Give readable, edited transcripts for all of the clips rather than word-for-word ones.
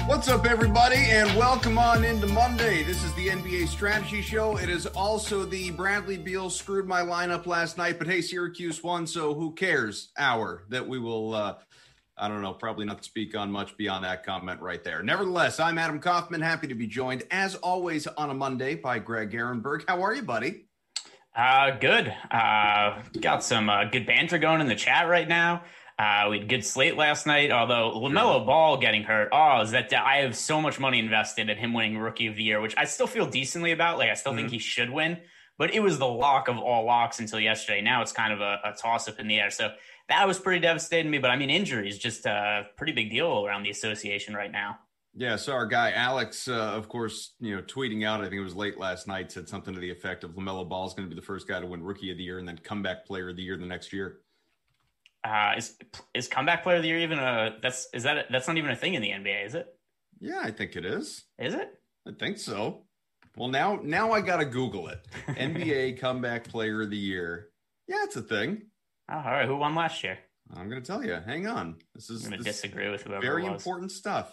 What's up, everybody, and welcome on into Monday. This is the NBA Strategy Show. It is also the Bradley Beal screwed my lineup last night, but hey, Syracuse won, so who cares hour that we will, I don't know, probably not speak on much beyond that comment right there. Nevertheless, I'm Adam Kaufman, happy to be joined, as always, on a Monday by Greg Ehrenberg. How are you, buddy? Good. Got some good banter going in the chat right now. We had good slate last night, although LaMelo Ball getting hurt. Oh, is that I have so much money invested in him winning Rookie of the Year, which I still feel decently about. Like, I still think he should win, but it was the lock of all locks until yesterday. Now it's kind of a toss-up in the air. So that was pretty devastating to me. But, I mean, injury is just a pretty big deal around the association right now. Yeah, so our guy Alex, of course, tweeting out, I think it was late last night, said something to the effect of LaMelo Ball is going to be the first guy to win Rookie of the Year and then Comeback Player of the Year the next year. Is Comeback Player of the Year even that's not even a thing in the NBA, is it? Yeah, I think it is. Is it? I think so. Well, now I got to Google it. NBA Comeback Player of the Year. Yeah, it's a thing. Oh, all right. Who won last year? I'm going to tell you. Hang on. I'm going to disagree with whoever very it was. Important stuff.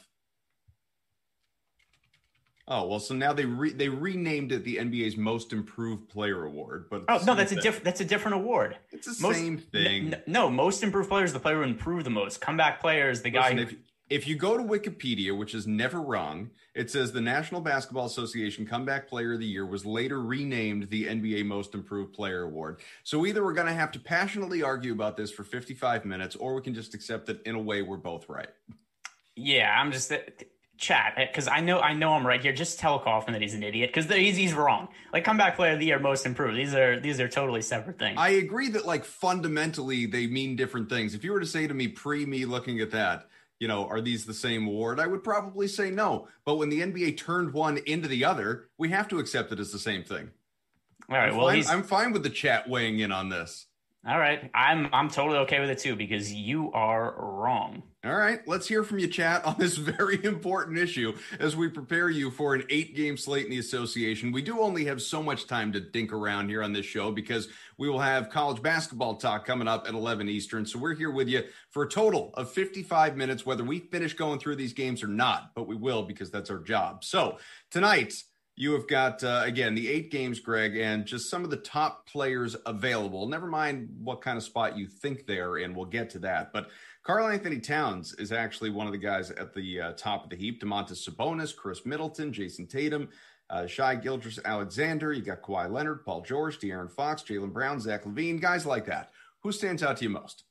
Oh, well, so now they renamed it the NBA's Most Improved Player Award. But no, that's a different award. It's the same thing. No, Most Improved Player is the player who improved the most. Comeback Player is the guy who... If you go to Wikipedia, which is never wrong, it says the National Basketball Association Comeback Player of the Year was later renamed the NBA Most Improved Player Award. So either we're going to have to passionately argue about this for 55 minutes, or we can just accept that in a way we're both right. Yeah, I'm just... Chat, because I know I'm right here. Just tell Kaufman that he's an idiot, because he's wrong. Like, Comeback Player of the Year, Most Improved. These are totally separate things. I agree that, like, fundamentally they mean different things. If you were to say to me me looking at that, are these the same award? I would probably say no. But when the NBA turned one into the other, we have to accept it as the same thing. All right. I'm fine with the chat weighing in on this. All right. I'm totally okay with it too, because you are wrong. All right, let's hear from you, chat, on this very important issue as we prepare you for an 8-game slate in the association. We do only have so much time to dink around here on this show because we will have college basketball talk coming up at 11 Eastern. So we're here with you for a total of 55 minutes, whether we finish going through these games or not, but we will because that's our job. So tonight, you have got, again, the 8 games, Greg, and just some of the top players available. Never mind what kind of spot you think they are in. We'll get to that. But Karl-Anthony Towns is actually one of the guys at the top of the heap. Domantas Sabonis, Chris Middleton, Jason Tatum, Shai Gilgeous-Alexander. You got Kawhi Leonard, Paul George, De'Aaron Fox, Jaylen Brown, Zach LaVine, guys like that. Who stands out to you most?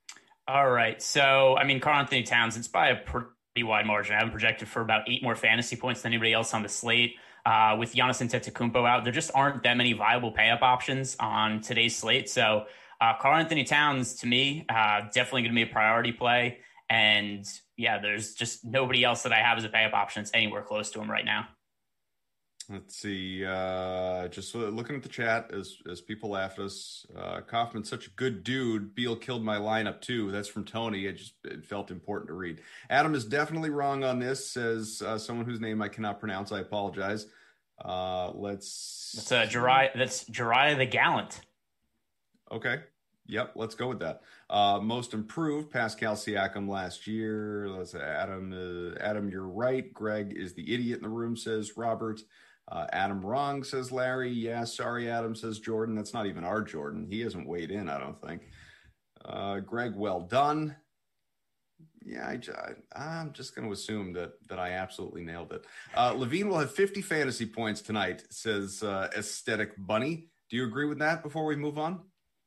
All right. So, I mean, Karl-Anthony Towns, it's by a pretty wide margin. I have him projected for about 8 more fantasy points than anybody else on the slate. With Giannis Antetokounmpo out, there just aren't that many viable pay-up options on today's slate. So, Karl-Anthony Towns, to me, definitely going to be a priority play. And, yeah, there's just nobody else that I have as a pay-up option that's anywhere close to him right now. Let's see. Just looking at the chat as people laugh at us. Kaufman's such a good dude. Beal killed my lineup, too. That's from Tony. It felt important to read. Adam is definitely wrong on this, says someone whose name I cannot pronounce. I apologize. That's Jariah the Gallant. Okay. Yep, let's go with that. Most improved, Pascal Siakam last year. Let's say Adam, you're right. Greg is the idiot in the room, says Robert. Adam wrong, says Larry. Yeah, sorry, Adam, says Jordan. That's not even our Jordan. He hasn't weighed in, I don't think. Greg, well done. Yeah, I'm just going to assume that I absolutely nailed it. LaVine will have 50 fantasy points tonight, says Aesthetic Bunny. Do you agree with that before we move on?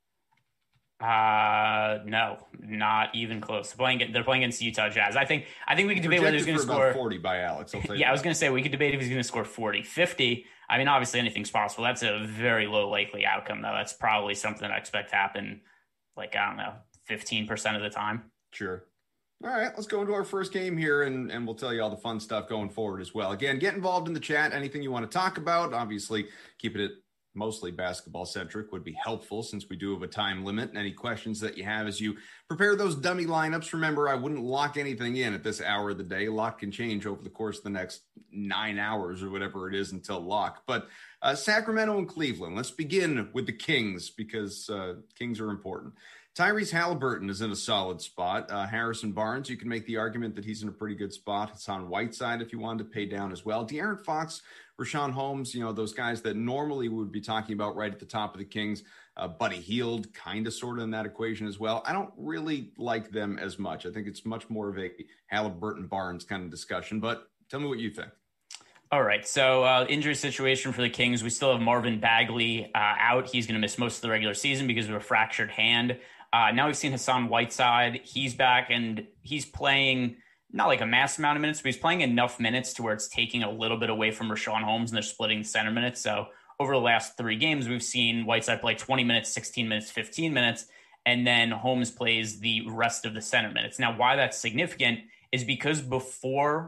No, not even close. They're playing against Utah Jazz. I think we could debate whether he's going to score 40 by Alex. I was going to say we could debate if he's going to score 40, 50. I mean, obviously anything's possible. That's a very low likely outcome, though. That's probably something I expect to happen, 15% of the time. Sure. All right, let's go into our first game here, and we'll tell you all the fun stuff going forward as well. Again, get involved in the chat. Anything you want to talk about, obviously, keeping it mostly basketball centric would be helpful since we do have a time limit. And any questions that you have as you prepare those dummy lineups, remember, I wouldn't lock anything in at this hour of the day. Lock can change over the course of the next 9 hours or whatever it is until lock. But Sacramento and Cleveland, let's begin with the Kings because Kings are important. Tyrese Halliburton is in a solid spot. Harrison Barnes, you can make the argument that he's in a pretty good spot. Hassan Whiteside, if you wanted to pay down as well. De'Aaron Fox, Rashawn Holmes, those guys that normally we would be talking about right at the top of the Kings. Buddy Hield, kind of sort of in that equation as well. I don't really like them as much. I think it's much more of a Halliburton Barnes kind of discussion, but tell me what you think. All right. So injury situation for the Kings. We still have Marvin Bagley out. He's going to miss most of the regular season because of a fractured hand. Now we've seen Hassan Whiteside. He's back and he's playing not like a mass amount of minutes, but he's playing enough minutes to where it's taking a little bit away from Rashawn Holmes and they're splitting center minutes. So over the last 3 games, we've seen Whiteside play 20 minutes, 16 minutes, 15 minutes, and then Holmes plays the rest of the center minutes. Now, why that's significant is because before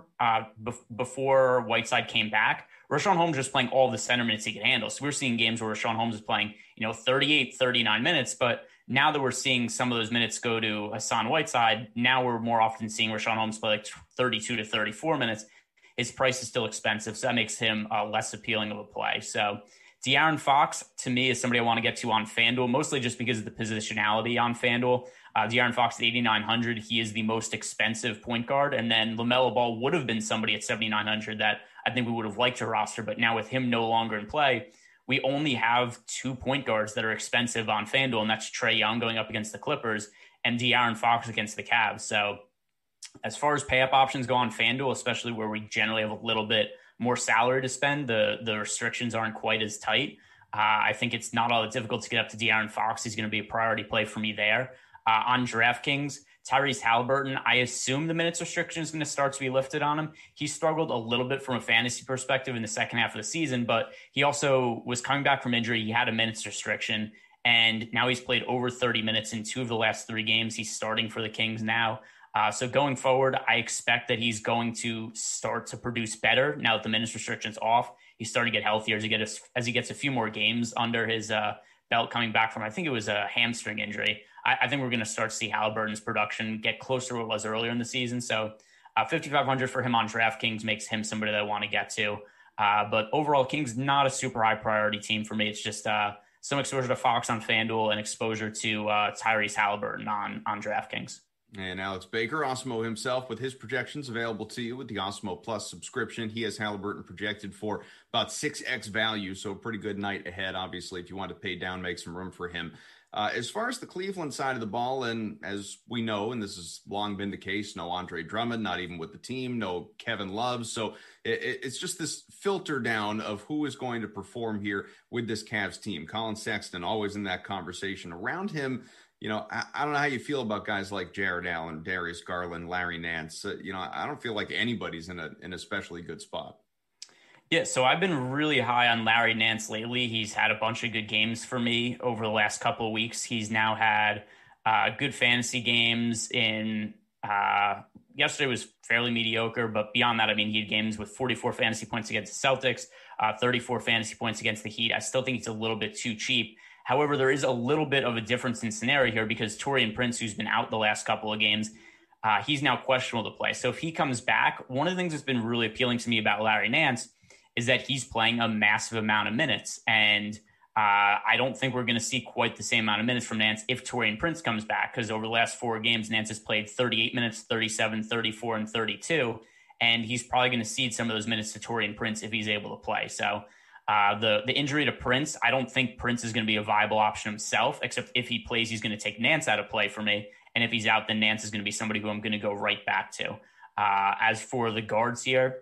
Whiteside came back, Rashawn Holmes was playing all the center minutes he could handle. So we're seeing games where Rashawn Holmes is playing, 38, 39 minutes, but now that we're seeing some of those minutes go to Hassan Whiteside, now we're more often seeing Rashawn Holmes play like 32 to 34 minutes. His price is still expensive, so that makes him less appealing of a play. So De'Aaron Fox, to me, is somebody I want to get to on FanDuel, mostly just because of the positionality on FanDuel. De'Aaron Fox at 8,900, he is the most expensive point guard. And then LaMelo Ball would have been somebody at 7,900 that I think we would have liked to roster. But now with him no longer in play, we only have 2 point guards that are expensive on FanDuel, and that's Trae Young going up against the Clippers and De'Aaron Fox against the Cavs. So as far as pay-up options go on FanDuel, especially where we generally have a little bit more salary to spend, the restrictions aren't quite as tight. I think it's not all that difficult to get up to De'Aaron Fox. He's going to be a priority play for me there. On DraftKings, Tyrese Halliburton, I assume the minutes restriction is going to start to be lifted on him. He struggled a little bit from a fantasy perspective in the second half of the season, but he also was coming back from injury. He had a minutes restriction, and now he's played over 30 minutes in 2 of the last 3 games. He's starting for the Kings now. So going forward, I expect that he's going to start to produce better now that the minutes restriction's off. He's starting to get healthier as he gets a few more games under his belt coming back from, I think it was a hamstring injury. I think we're going to start to see Halliburton's production get closer to what it was earlier in the season. So 5,500 for him on DraftKings makes him somebody that I want to get to. But overall, Kings not a super high priority team for me. It's just some exposure to Fox on FanDuel and exposure to Tyrese Halliburton on DraftKings. And Alex Baker, Osmo himself, with his projections available to you with the Osmo Plus subscription. He has Halliburton projected for about 6x value, so a pretty good night ahead, obviously, if you want to pay down, make some room for him. As far as the Cleveland side of the ball, and as we know, and this has long been the case, no Andre Drummond, not even with the team, no Kevin Love. So it's just this filter down of who is going to perform here with this Cavs team. Colin Sexton, always in that conversation. Around him, I don't know how you feel about guys like Jared Allen, Darius Garland, Larry Nance. I don't feel like anybody's in an especially good spot. Yeah, so I've been really high on Larry Nance lately. He's had a bunch of good games for me over the last couple of weeks. He's now had good fantasy games in yesterday was fairly mediocre, but beyond that, he had games with 44 fantasy points against the Celtics, 34 fantasy points against the Heat. I still think it's a little bit too cheap. However, there is a little bit of a difference in scenario here because Taurean Prince, who's been out the last couple of games, he's now questionable to play. So if he comes back, one of the things that's been really appealing to me about Larry Nance is that he's playing a massive amount of minutes. And I don't think we're going to see quite the same amount of minutes from Nance if Taurean Prince comes back, because over the last 4 games, Nance has played 38 minutes, 37, 34, and 32. And he's probably going to cede some of those minutes to Taurean Prince if he's able to play. So the injury to Prince, I don't think Prince is going to be a viable option himself, except if he plays, he's going to take Nance out of play for me. And if he's out, then Nance is going to be somebody who I'm going to go right back to. As for the guards here,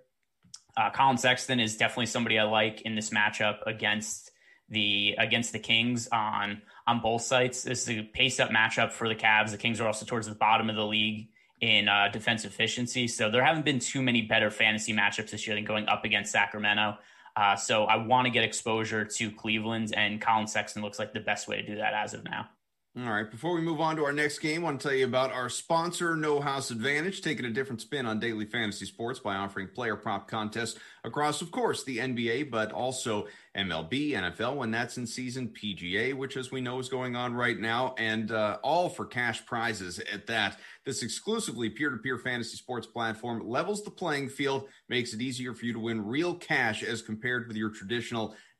Colin Sexton is definitely somebody I like in this matchup against the Kings on both sides. This is a pace-up matchup for the Cavs. The Kings are also towards the bottom of the league in defensive efficiency. So there haven't been too many better fantasy matchups this year than going up against Sacramento. So I want to get exposure to Cleveland, and Colin Sexton looks like the best way to do that as of now. All right, before we move on to our next game, I want to tell you about our sponsor, No House Advantage, taking a different spin on daily fantasy sports by offering player prop contests across, of course, the NBA, but also MLB, NFL, when that's in season, PGA, which, as we know, is going on right now, and all for cash prizes at that. This exclusively peer-to-peer fantasy sports platform levels the playing field, makes it easier for you to win real cash as compared with your traditional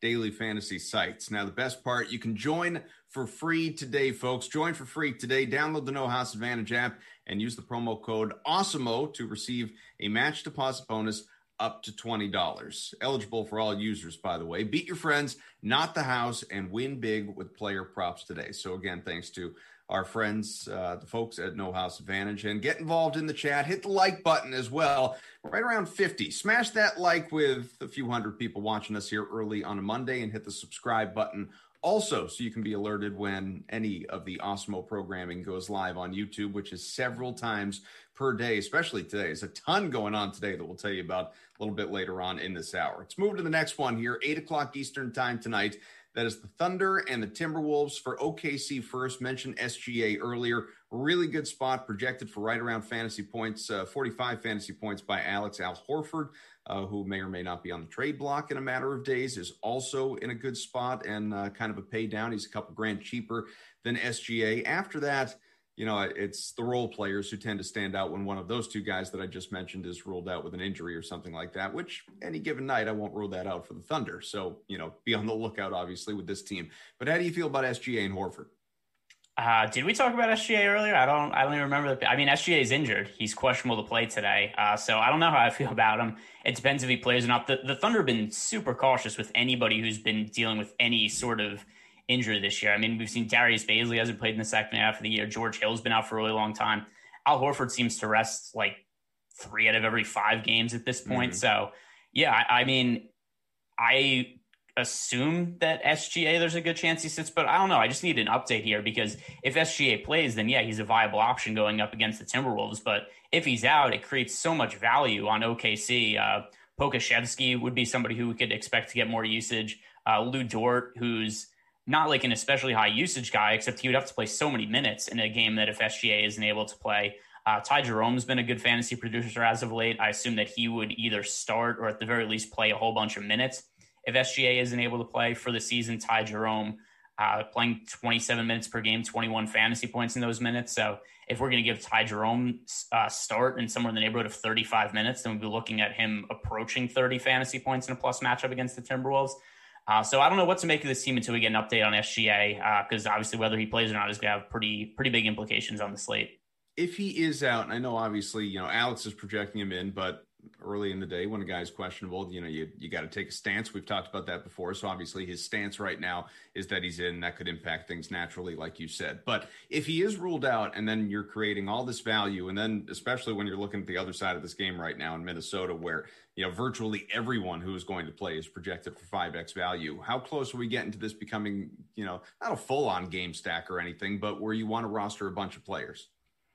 daily fantasy sites. Now, the best part, you can join for free today, folks. Join for free today. Download the No House Advantage app and use the promo code AWESEMO to receive a match deposit bonus up to $20. Eligible for all users, by the way. Beat your friends, not the house, and win big with player props today. So again, thanks to our friends, the folks at No House Advantage, and get involved in the chat. Hit the like button as well. Right around 50. Smash that like with a few hundred people watching us here early on a Monday, and hit the subscribe button also so you can be alerted when any of the Awesemo programming goes live on YouTube, which is several times per day, especially today. There's a ton going on today that we'll tell you about a little bit later on in this hour. Let's move to the next one here, 8 o'clock Eastern time tonight. That is the Thunder and the Timberwolves. For OKC first, mentioned SGA earlier. Really good spot, projected for right around fantasy points, 45 fantasy points by Alex. Al Horford, who may or may not be on the trade block in a matter of days, is also in a good spot and kind of a pay down. He's a couple grand cheaper than SGA. After that, you know, it's the role players who tend to stand out when one of those two guys that I just mentioned is ruled out with an injury or something like that, which any given night, I won't rule that out for the Thunder. So, you know, be on the lookout, obviously, with this team. But how do you feel about SGA and Horford? Did we talk about SGA earlier? I don't even remember. I mean, SGA is injured. He's questionable to play today. So I don't know how I feel about him. It depends if he plays or not. The Thunder have been super cautious with anybody who's been dealing with any sort of injury this year. I mean, we've seen Darius Bazley hasn't played in the second half of the year. George Hill's been out for a really long time. Al Horford seems to rest like 3 out of every 5 games at this point. Mm-hmm. So, yeah, I mean, I assume that SGA, there's a good chance he sits, but I don't know. I just need an update here because if SGA plays, then yeah, he's a viable option going up against the Timberwolves. But if he's out, it creates so much value on OKC. Pokashevsky would be somebody who we could expect to get more usage. Lou Dort, who's not like an especially high usage guy, except he would have to play so many minutes in a game that if SGA isn't able to play. Ty Jerome's been a good fantasy producer as of late. I assume that he would either start or at the very least play a whole bunch of minutes. If SGA isn't able to play for the season, Ty Jerome playing 27 minutes per game, 21 fantasy points in those minutes. So if we're going to give Ty Jerome start in somewhere in the neighborhood of 35 minutes, then we'll be looking at him approaching 30 fantasy points in a plus matchup against the Timberwolves. So I don't know what to make of this team until we get an update on SGA, because obviously whether he plays or not is going to have pretty big implications on the slate. If he is out, and I know obviously, you know, Alex is projecting him in, but early in the day when a guy's questionable, you know, you got to take a stance. We've talked about that before. So obviously his stance right now is that he's in. That could impact things naturally, like you said. But if he is ruled out and then you're creating all this value, and then especially when you're looking at the other side of this game right now in Minnesota, where, you know, virtually everyone who is going to play is projected for 5x value. How close are we getting to this becoming, you know, not a full on game stack or anything, but where you want to roster a bunch of players?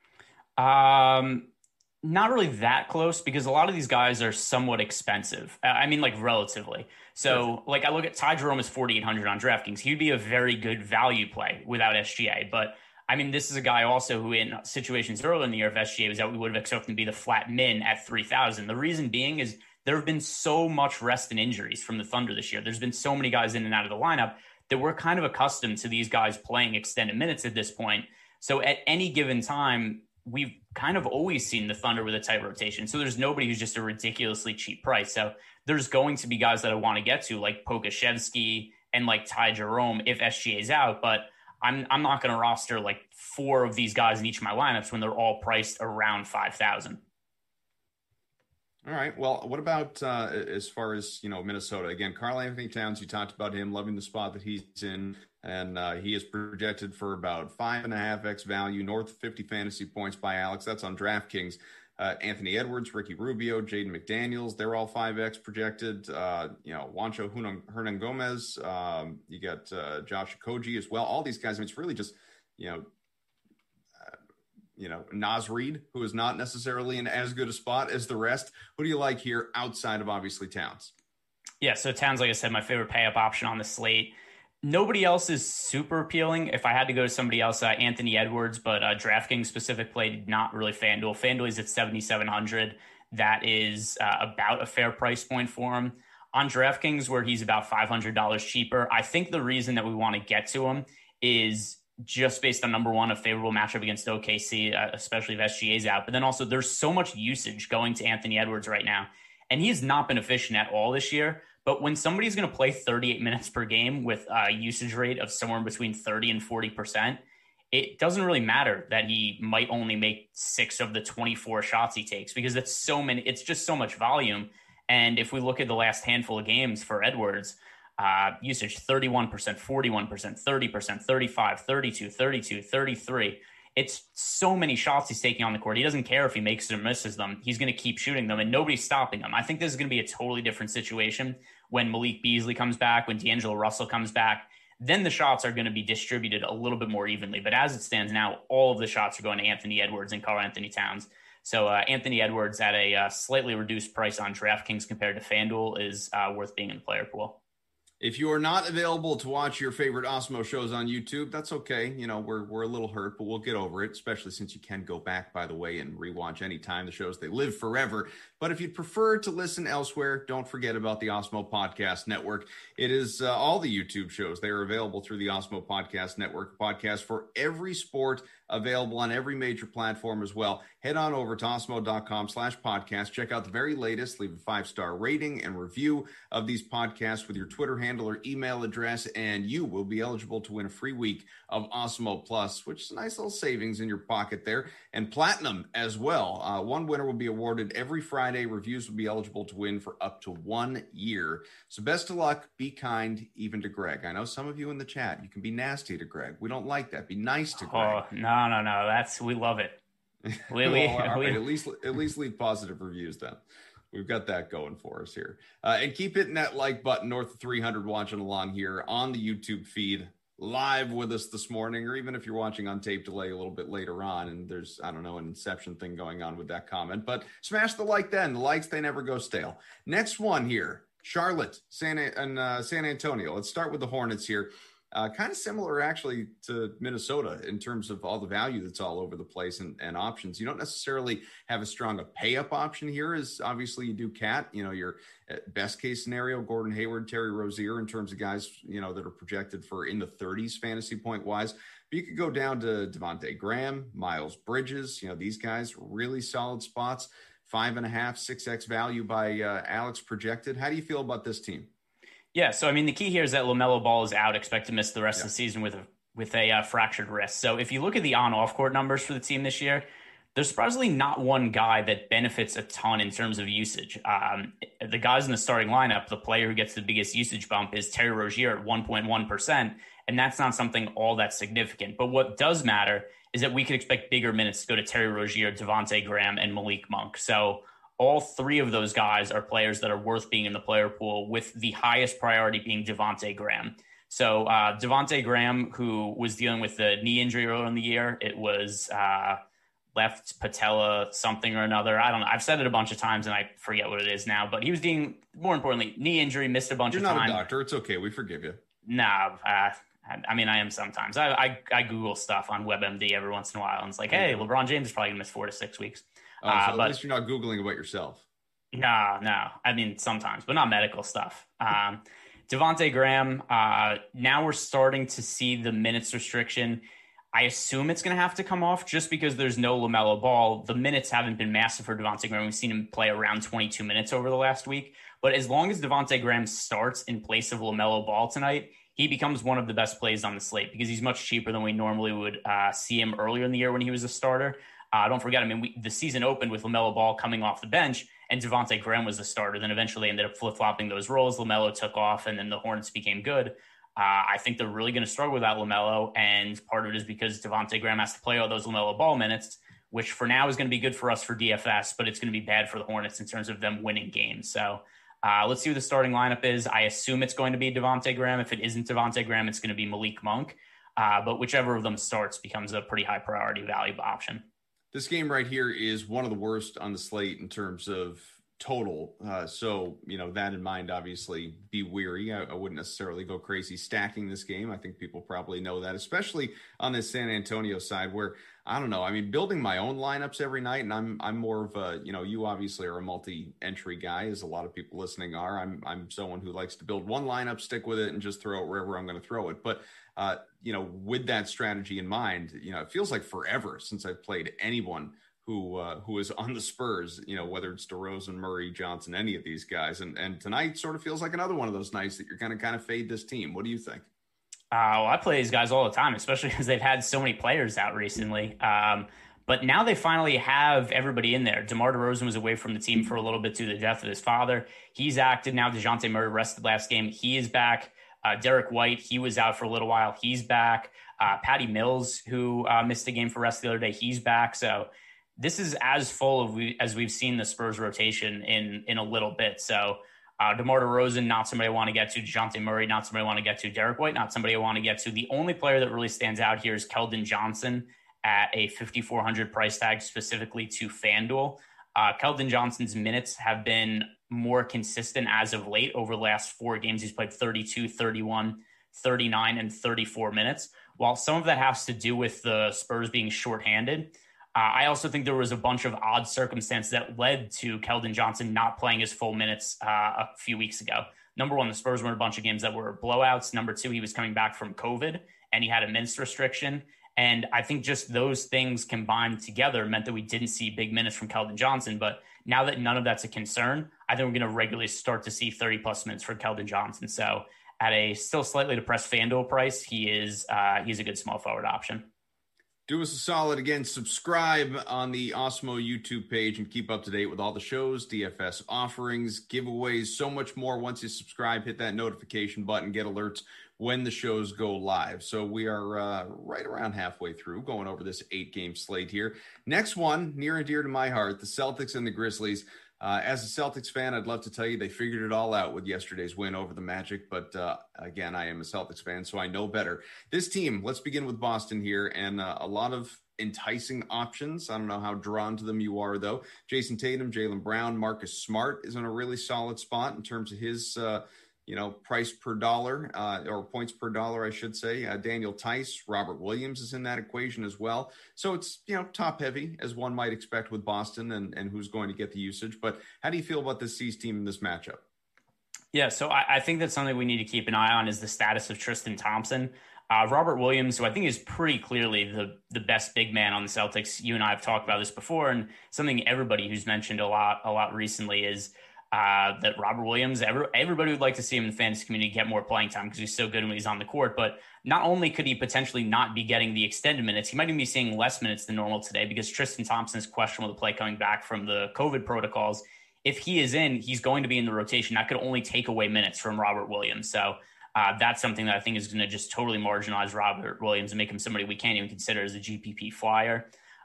Not really that close because a lot of these guys are somewhat expensive. I mean, like relatively. So like I look at Ty Jerome is 4,800 on DraftKings. He'd be a very good value play without SGA. But I mean, this is a guy also who in situations earlier in the year, if SGA was out, we would have expected him to be the flat min at 3,000. The reason being is there have been so much rest and injuries from the Thunder this year. There's been so many guys in and out of the lineup that we're kind of accustomed to these guys playing extended minutes at this point. So at any given time, we've kind of always seen the Thunder with a tight rotation. So there's nobody who's just a ridiculously cheap price. So there's going to be guys that I want to get to, like Pokashevsky and like Ty Jerome if SGA is out. But I'm not going to roster like 4 of these guys in each of my lineups when they're all priced around 5,000. All right. Well, what about as far as, you know, Minnesota? Again, Karl-Anthony Towns, you talked about him, loving the spot that he's in. And he is projected for about 5.5x value, north of 50 fantasy points by Alex. That's on DraftKings. Anthony Edwards, Ricky Rubio, Jaden McDaniels, they're all 5x projected. You know, Juancho Hernangomez, you got Josh Okogie as well. All these guys, I mean, it's really just, you know, Naz Reid, who is not necessarily in as good a spot as the rest. Who do you like here outside of obviously Towns? Yeah, so Towns, like I said, my favorite pay-up option on the slate. Nobody else is super appealing. If I had to go to somebody else, Anthony Edwards, but DraftKings specific play, not really FanDuel. FanDuel is at 7,700. That is about a fair price point for him. On DraftKings, where he's about $500 cheaper, I think the reason that we want to get to him is just based on, number one, a favorable matchup against OKC, especially if SGA's out. But then also there's so much usage going to Anthony Edwards right now. And he has not been efficient at all this year. But when somebody's going to play 38 minutes per game with a usage rate of somewhere between 30 and 40%, it doesn't really matter that he might only make 6 of the 24 shots he takes, because it's so many, it's just so much volume. And if we look at the last handful of games for Edwards, usage 31%, 41%, 30%, 35, 32, 32, 33. It's so many shots he's taking on the court. He doesn't care if he makes or misses them. He's going to keep shooting them, and nobody's stopping him. I think this is going to be a totally different situation when Malik Beasley comes back, when D'Angelo Russell comes back. Then the shots are going to be distributed a little bit more evenly. But as it stands now, all of the shots are going to Anthony Edwards and Karl-Anthony Towns. So Anthony Edwards at a slightly reduced price on DraftKings compared to FanDuel is worth being in the player pool. If you are not available to watch your favorite Osmo shows on YouTube, that's okay. You know, we're a little hurt, but we'll get over it, especially since you can go back, by the way, and rewatch anytime. The shows, they live forever. But if you'd prefer to listen elsewhere, don't forget about the Osmo Podcast Network. It is all the YouTube shows. They are available through the Osmo Podcast Network. Podcast for every sport, available on every major platform as well. Head on over to osmo.com/podcast. Check out the very latest. Leave a 5-star rating and review of these podcasts with your Twitter handle or email address, and you will be eligible to win a free week of Osmo Plus, which is a nice little savings in your pocket there, and Platinum as well. One winner will be awarded every Friday. Reviews will be eligible to win for up to 1 year. So best of luck. Be kind, even to Greg. I know some of you in the chat, you can be nasty to Greg. We don't like that. Be nice to Greg. Oh, no. We love it. Well, all right. At least leave positive reviews then. We've got that going for us here. And keep hitting that like button north of 300 watching along here on the YouTube feed live with us this morning, or even if you're watching on tape delay a little bit later on and there's, I don't know, an Inception thing going on with that comment. But smash the like then. The likes, they never go stale. Next one here, Charlotte, San Antonio. Let's start with the Hornets here. Kind of similar, actually, to Minnesota in terms of all the value that's all over the place and options. You don't necessarily have as strong a pay-up option here as obviously you do Cat. You know, your best case scenario, Gordon Hayward, Terry Rozier, in terms of guys, you know, that are projected for in the 30s fantasy point-wise. But you could go down to Devontae Graham, Miles Bridges. You know, these guys, really solid spots. 5.5, 6x value by Alex projected. How do you feel about this team? Yeah, so I mean, the key here is that LaMelo Ball is out, expect to miss the rest of the season with a fractured wrist. So if you look at the on-off court numbers for the team this year, there's surprisingly not one guy that benefits a ton in terms of usage. The guys in the starting lineup, the player who gets the biggest usage bump is Terry Rozier at 1.1%, and that's not something all that significant. But what does matter is that we could expect bigger minutes to go to Terry Rozier, Devontae Graham, and Malik Monk. So all three of those guys are players that are worth being in the player pool, with the highest priority being Devontae Graham. So Devontae Graham, who was dealing with the knee injury earlier in the year, it was left patella something or another. I don't know. I've said it a bunch of times and I forget what it is now, but he was dealing, more importantly, knee injury, missed a bunch of time. You're not a doctor. It's okay. We forgive you. Nah, I mean, I am sometimes. I Google stuff on WebMD every once in a while, and it's like, hey, LeBron James is probably going to miss 4 to 6 weeks. So at least you're not Googling about yourself. No. I mean, sometimes, but not medical stuff. Devontae Graham, now we're starting to see the minutes restriction. I assume it's going to have to come off just because there's no LaMelo Ball. The minutes haven't been massive for Devontae Graham. We've seen him play around 22 minutes over the last week. But as long as Devontae Graham starts in place of LaMelo Ball tonight, he becomes one of the best plays on the slate because he's much cheaper than we normally would see him earlier in the year when he was a starter. Don't forget, I mean, the season opened with LaMelo Ball coming off the bench, and Devontae Graham was the starter. Then eventually ended up flip-flopping those roles. LaMelo took off, and then the Hornets became good. I think they're really going to struggle without LaMelo, and part of it is because Devontae Graham has to play all those LaMelo Ball minutes, which for now is going to be good for us for DFS, but it's going to be bad for the Hornets in terms of them winning games. So let's see what the starting lineup is. I assume it's going to be Devontae Graham. If it isn't Devontae Graham, it's going to be Malik Monk. But whichever of them starts becomes a pretty high priority value option. This game right here is one of the worst on the slate in terms of total. So, you know, that in mind, obviously be weary. I wouldn't necessarily go crazy stacking this game. I think people probably know that, especially on this San Antonio side where, I don't know, I mean, building my own lineups every night, and I'm more of a, you know, you obviously are a multi-entry guy, as a lot of people listening are. I'm someone who likes to build one lineup, stick with it, and just throw it wherever I'm going to throw it. But, you know, with that strategy in mind, you know, it feels like forever since I've played anyone who is on the Spurs, whether it's DeRozan, Murray, Johnson, any of these guys. And tonight sort of feels like another one of those nights that you're going to kind of fade this team. What do you think? Well, I play these guys all the time, especially because they've had so many players out recently. But now they finally have everybody in there. DeMar DeRozan was away from the team for a little bit due to the death of his father. He's active now. DeJounte Murray rested last game. He is back. Derek White, he was out for a little while. He's back. Patty Mills, who missed a game for rest the other day, he's back. So this is as full as we've seen the Spurs rotation in a little bit. So DeMar DeRozan, not somebody I want to get to. DeJounte Murray, not somebody I want to get to. Derek White, not somebody I want to get to. The only player that really stands out here is Keldon Johnson at a $5,400 price tag, specifically to FanDuel. Keldon Johnson's minutes have been more consistent as of late. Over the last 4 games, he's played 32, 31, 39, and 34 minutes. While some of that has to do with the Spurs being shorthanded, I also think there was a bunch of odd circumstances that led to Keldon Johnson not playing his full minutes a few weeks ago. Number one, the Spurs were in a bunch of games that were blowouts. Number two, he was coming back from COVID and he had a minutes restriction. And I think just those things combined together meant that we didn't see big minutes from Keldon Johnson. But now that none of that's a concern, I think we're going to regularly start to see 30-plus minutes for Keldon Johnson. So at a still slightly depressed FanDuel price, he's a good small forward option. Do us a solid again. Subscribe on the Awesemo YouTube page and keep up to date with all the shows, DFS offerings, giveaways, so much more. Once you subscribe, hit that notification button, get alerts when the shows go live. So we are right around halfway through going over this 8-game slate here. Next one, near and dear to my heart, the Celtics and the Grizzlies. As a Celtics fan, I'd love to tell you they figured it all out with yesterday's win over the Magic. But again, I am a Celtics fan, so I know better. This team, let's begin with Boston here, and a lot of enticing options. I don't know how drawn to them you are, though. Jason Tatum, Jaylen Brown, Marcus Smart is in a really solid spot in terms of his price per dollar, or points per dollar, I should say. Daniel Tice, Robert Williams is in that equation as well. So it's, top heavy, as one might expect with Boston and who's going to get the usage. But how do you feel about this C's team in this matchup? Yeah, so I think that's something we need to keep an eye on is the status of Tristan Thompson. Robert Williams, who I think is pretty clearly the best big man on the Celtics. You and I have talked about this before, and something everybody who's mentioned a lot recently is that Robert Williams, everybody would like to see him in the fantasy community get more playing time because he's so good when he's on the court. But not only could he potentially not be getting the extended minutes, he might even be seeing less minutes than normal today because Tristan Thompson is questionable to play coming back from the COVID protocols. If he is in, he's going to be in the rotation. That could only take away minutes from Robert Williams. So that's something that I think is going to just totally marginalize Robert Williams and make him somebody we can't even consider as a GPP flyer.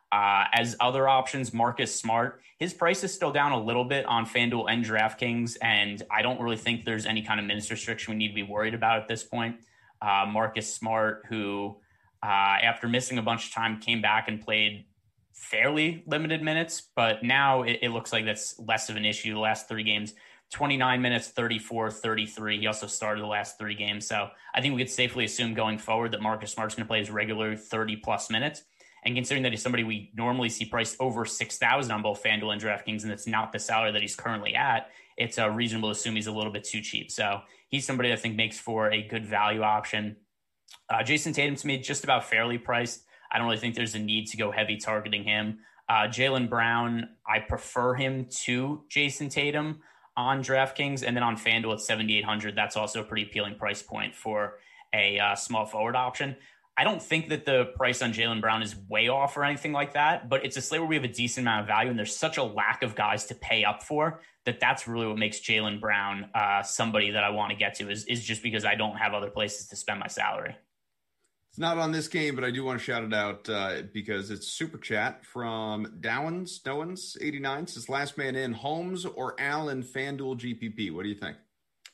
As other options, Marcus Smart, his price is still down a little bit on FanDuel and DraftKings, and I don't really think there's any kind of minutes restriction we need to be worried about at this point. Marcus Smart, who after missing a bunch of time, came back and played fairly limited minutes, but now it looks like that's less of an issue. The last 3 games, 29 minutes, 34, 33. He also started the last 3 games. So I think we could safely assume going forward that Marcus Smart's going to play his regular 30-plus minutes. And considering that he's somebody we normally see priced over $6,000 on both FanDuel and DraftKings, and it's not the salary that he's currently at, it's reasonable to assume he's a little bit too cheap. So he's somebody I think makes for a good value option. Jason Tatum, to me, just about fairly priced. I don't really think there's a need to go heavy targeting him. Jaylen Brown, I prefer him to Jason Tatum on DraftKings. And then on FanDuel at $7,800, that's also a pretty appealing price point for a small forward option. I don't think that the price on Jaylen Brown is way off or anything like that, but it's a slate where we have a decent amount of value and there's such a lack of guys to pay up for that's really what makes Jaylen Brown somebody that I want to get to is just because I don't have other places to spend my salary. It's not on this game, but I do want to shout it out because it's super chat from Downs 89 says last man in, Holmes or Allen FanDuel GPP. What do you think?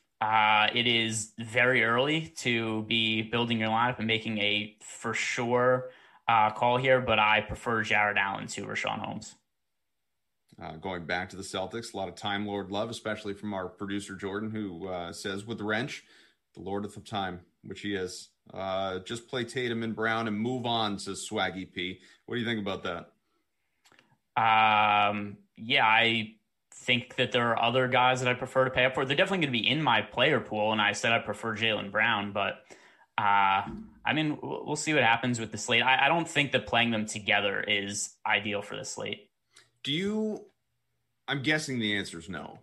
It is very early to be building your lineup and making a for sure call here, but I prefer Jared Allen to Rashawn Holmes. Going back to the Celtics, a lot of Time Lord love, especially from our producer Jordan, who says with the wrench, the Lord of time, which he is. Just play Tatum and Brown and move on, says Swaggy P. What do you think about that? Yeah, I think that there are other guys that I prefer to pay up for. They're definitely going to be in my player pool, and I said I prefer Jaylen Brown, but we'll see what happens with the slate. I don't think that playing them together is ideal for the slate. Do you? I'm guessing the answer is no,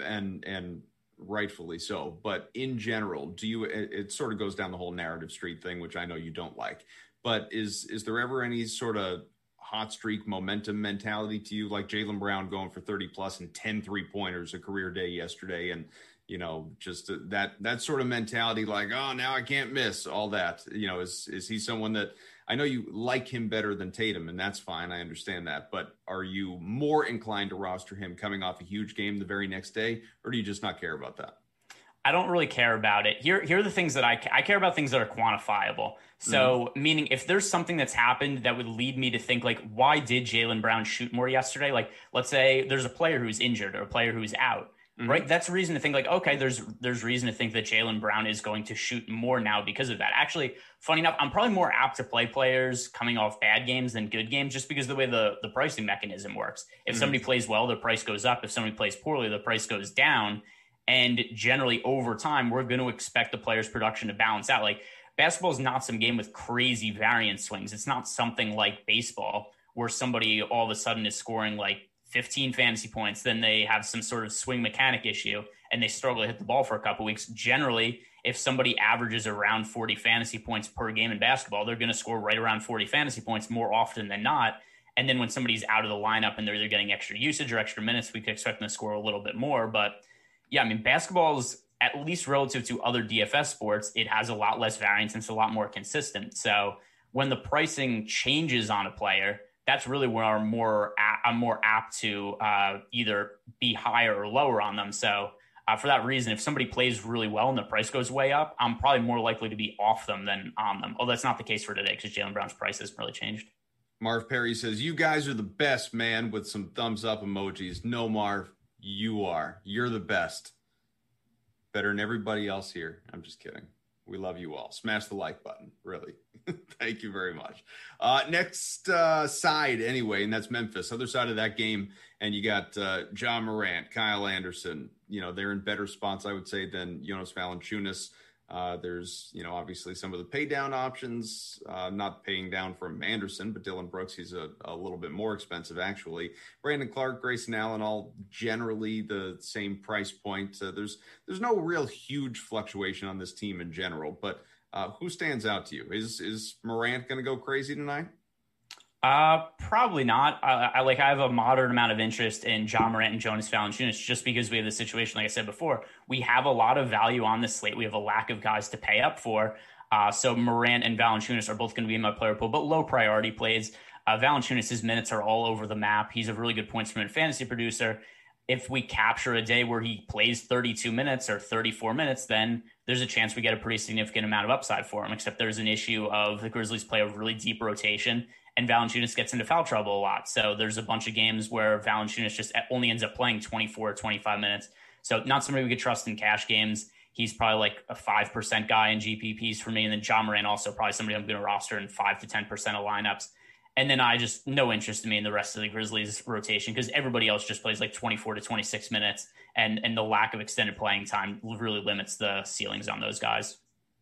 and rightfully so. But in general, do you? It sort of goes down the whole narrative street thing, which I know you don't like. But is there ever any sort of hot streak momentum mentality to you, like Jaylen Brown going for 30 plus and 10 3-pointers a career day yesterday, and just that sort of mentality, like, oh, now I can't miss all that. Is he someone that, I know you like him better than Tatum, and that's fine. I understand that. But are you more inclined to roster him coming off a huge game the very next day, or do you just not care about that? I don't really care about it. Here are the things that I care about, things that are quantifiable. So, meaning if there's something that's happened that would lead me to think, like, why did Jaylen Brown shoot more yesterday? Like, let's say there's a player who's injured or a player who's out, right? That's reason to think, like, okay, there's reason to think that Jaylen Brown is going to shoot more now because of that. Actually, funny enough, I'm probably more apt to play players coming off bad games than good games, just because of the way the pricing mechanism works. If somebody plays well, the price goes up. If somebody plays poorly, the price goes down. And generally, over time, we're going to expect the player's production to balance out. Like, basketball is not some game with crazy variance swings. It's not something like baseball where somebody all of a sudden is scoring like 15 fantasy points, then they have some sort of swing mechanic issue and they struggle to hit the ball for a couple weeks. Generally, if somebody averages around 40 fantasy points per game in basketball, they're going to score right around 40 fantasy points more often than not. And then when somebody's out of the lineup and they're either getting extra usage or extra minutes, we could expect them to score a little bit more. But yeah, I mean, basketball is, at least relative to other DFS sports, it has a lot less variance and it's a lot more consistent. So when the pricing changes on a player, that's really where I'm more apt to either be higher or lower on them. So for that reason, if somebody plays really well and the price goes way up, I'm probably more likely to be off them than on them. Although that's not the case for today because Jaylen Brown's price hasn't really changed. Marv Perry says, you guys are the best, man, with some thumbs up emojis. No, Marv, you are. You're the best. Better than everybody else here. I'm just kidding. We love you all. Smash the like button, really. Thank you very much. Next side, anyway, and that's Memphis. Other side of that game, and you got Ja Morant, Kyle Anderson. They're in better spots, I would say, than Jonas Valanciunas. There's, obviously some of the pay down options, not paying down from Anderson, but Dylan Brooks, he's a little bit more expensive, actually. Brandon Clark, Grayson Allen, all generally the same price point. There's no real huge fluctuation on this team in general, but who stands out to you? Is Morant going to go crazy tonight? Probably not. I have a moderate amount of interest in Ja Morant and Jonas Valanciunas just because we have the situation, like I said before, we have a lot of value on this slate. We have a lack of guys to pay up for. So Morant and Valanciunas are both going to be in my player pool, but low priority plays. Valanciunas, his minutes are all over the map. He's a really good points per minute fantasy producer. If we capture a day where he plays 32 minutes or 34 minutes, then there's a chance we get a pretty significant amount of upside for him, except there's an issue of the Grizzlies play a really deep rotation and Valanciunas gets into foul trouble a lot. So there's a bunch of games where Valanciunas just only ends up playing 24 or 25 minutes. So not somebody we could trust in cash games. He's probably like a 5% guy in GPPs for me. And then Ja Morant also probably somebody I'm going to roster in 5 to 10% of lineups. And then no interest in me in the rest of the Grizzlies rotation because everybody else just plays like 24 to 26 minutes. And the lack of extended playing time really limits the ceilings on those guys.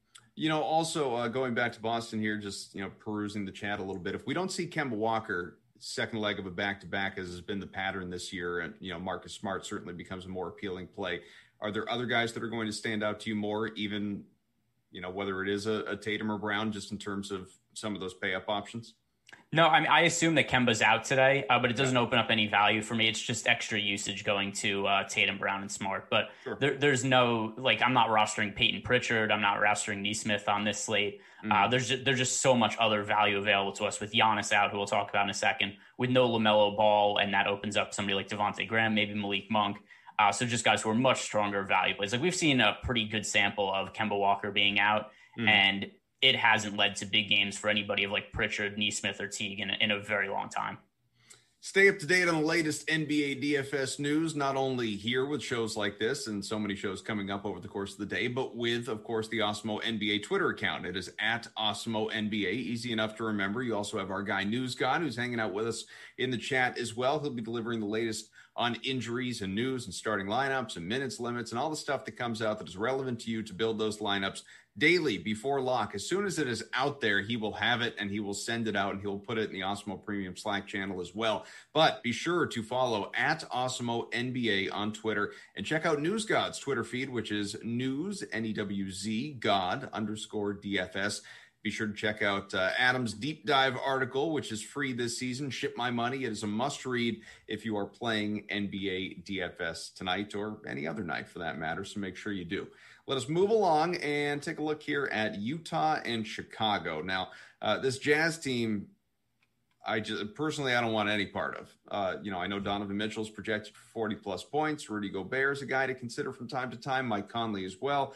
Also going back to Boston here, just, perusing the chat a little bit. If we don't see Kemba Walker second leg of a back-to-back, as has been the pattern this year, and, Marcus Smart certainly becomes a more appealing play. Are there other guys that are going to stand out to you more, even, whether it is a Tatum or Brown, just in terms of some of those pay-up options? No, I mean, I assume that Kemba's out today, but it doesn't open up any value for me. It's just extra usage going to Tatum, Brown, and Smart. But sure. There's no, I'm not rostering Peyton Pritchard. I'm not rostering Nesmith on this slate. There's just so much other value available to us with Giannis out, who we'll talk about in a second, with no LaMelo Ball, and that opens up somebody like Devontae Graham, maybe Malik Monk. So just guys who are much stronger value plays. We've seen a pretty good sample of Kemba Walker being out, and it hasn't led to big games for anybody of Pritchard, Nesmith, or Teague in a very long time. Stay up to date on the latest NBA DFS news, not only here with shows like this and so many shows coming up over the course of the day, but with, of course, the Awesemo NBA Twitter account. It is at Awesemo NBA. Easy enough to remember. You also have our guy News God, who's hanging out with us in the chat as well. He'll be delivering the latest on injuries and news and starting lineups and minutes limits and all the stuff that comes out that is relevant to you to build those lineups daily before lock. As soon as it is out there, he will have it and he will send it out and he'll put it in the Awesemo Premium Slack channel as well. But be sure to follow at Awesemo NBA on Twitter and check out News God's Twitter feed, which is news, N-E-W-Z, God _ DFS. Be sure to check out Adam's deep dive article, which is free this season. Ship My Money. It is a must read if you are playing NBA DFS tonight or any other night for that matter. So make sure you do. Let us move along and take a look here at Utah and Chicago. Now, this Jazz team, I don't want any part of. I know Donovan Mitchell is projected for 40 plus points. Rudy Gobert is a guy to consider from time to time. Mike Conley as well.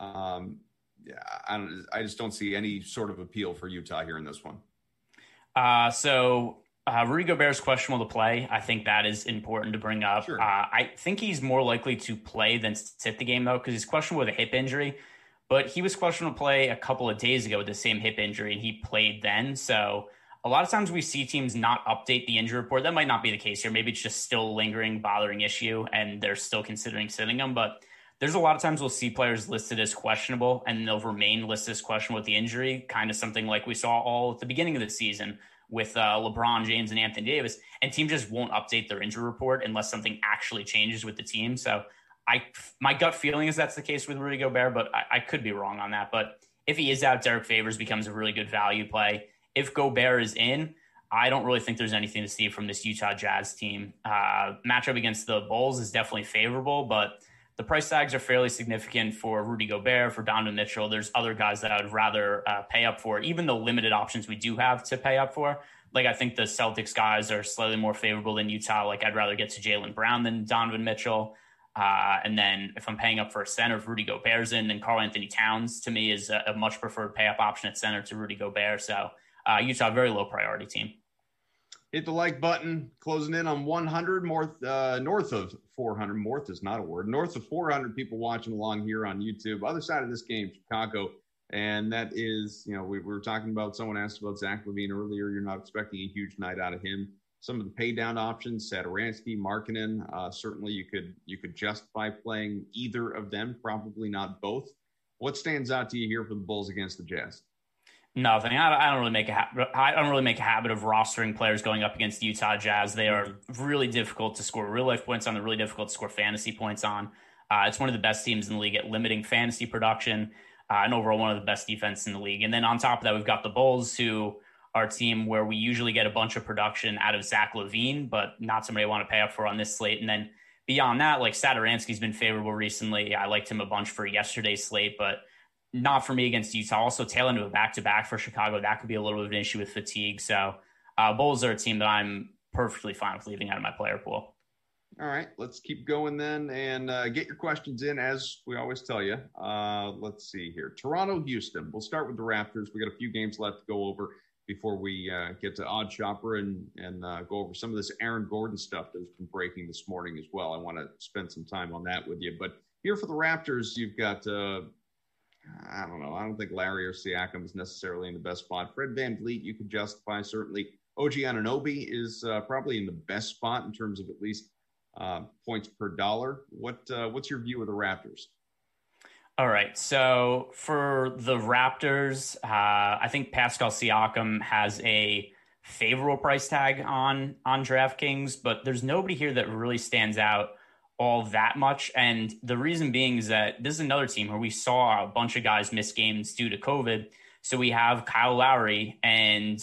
I just don't see any sort of appeal for Utah here in this one. Rudy Gobert is questionable to play. I think that is important to bring up. Sure. I think he's more likely to play than sit the game, though, because he's questionable with a hip injury. But he was questionable to play a couple of days ago with the same hip injury, and he played then. So a lot of times we see teams not update the injury report. That might not be the case here. Maybe it's just still lingering, bothering issue, and they're still considering sitting him. But there's a lot of times we'll see players listed as questionable, and they'll remain listed as questionable with the injury, kind of something like we saw all at the beginning of the season with LeBron James and Anthony Davis, and teams just won't update their injury report unless something actually changes with the team. So my gut feeling is that's the case with Rudy Gobert, but I could be wrong on that. But if he is out, Derek Favors becomes a really good value play. If Gobert is in, I don't really think there's anything to see from this Utah Jazz team. Matchup against the Bulls is definitely favorable, but the price tags are fairly significant for Rudy Gobert, for Donovan Mitchell. There's other guys that I would rather pay up for, even the limited options we do have to pay up for. Like, I think the Celtics guys are slightly more favorable than Utah. Like, I'd rather get to Jaylen Brown than Donovan Mitchell. And then if I'm paying up for a center, if Rudy Gobert's in, then Karl Anthony Towns, to me, is a much preferred pay-up option at center to Rudy Gobert. So Utah, very low priority team. Hit the like button, closing in on 100, north of 400. North is not a word. North of 400 people watching along here on YouTube. Other side of this game, Chicago. And that is, we were talking about, someone asked about Zach LaVine earlier. You're not expecting a huge night out of him. Some of the pay down options, Satoransky, Markkanen, certainly you could justify playing either of them, probably not both. What stands out to you here for the Bulls against the Jazz? Nothing. I don't really make a habit of rostering players going up against the Utah Jazz. They are really difficult to score real life points on. They're really difficult to score fantasy points on. It's one of the best teams in the league at limiting fantasy production, and overall one of the best defense in the league. And then on top of that, we've got the Bulls, who are a team where we usually get a bunch of production out of Zach LaVine, but not somebody I want to pay up for on this slate. And then beyond that, like, Satoransky's been favorable recently. I liked him a bunch for yesterday's slate, but not for me against Utah. Also, tail into a back-to-back for Chicago, that could be a little bit of an issue with fatigue. So Bulls are a team that I'm perfectly fine with leaving out of my player pool. All right, let's keep going then and get your questions in, as we always tell you. Let's see here. Toronto, Houston. We'll start with the Raptors. We got a few games left to go over before we get to Odd Shopper and go over some of this Aaron Gordon stuff that's been breaking this morning as well. I want to spend some time on that with you. But here for the Raptors, you've got I don't know. I don't think Larry or Siakam is necessarily in the best spot. Fred VanVleet, you could justify, certainly. OG Anunoby is probably in the best spot in terms of at least points per dollar. What's your view of the Raptors? All right. So for the Raptors, I think Pascal Siakam has a favorable price tag on DraftKings, but there's nobody here that really stands out all that much. And the reason being is that this is another team where we saw a bunch of guys miss games due to COVID. So we have Kyle Lowry and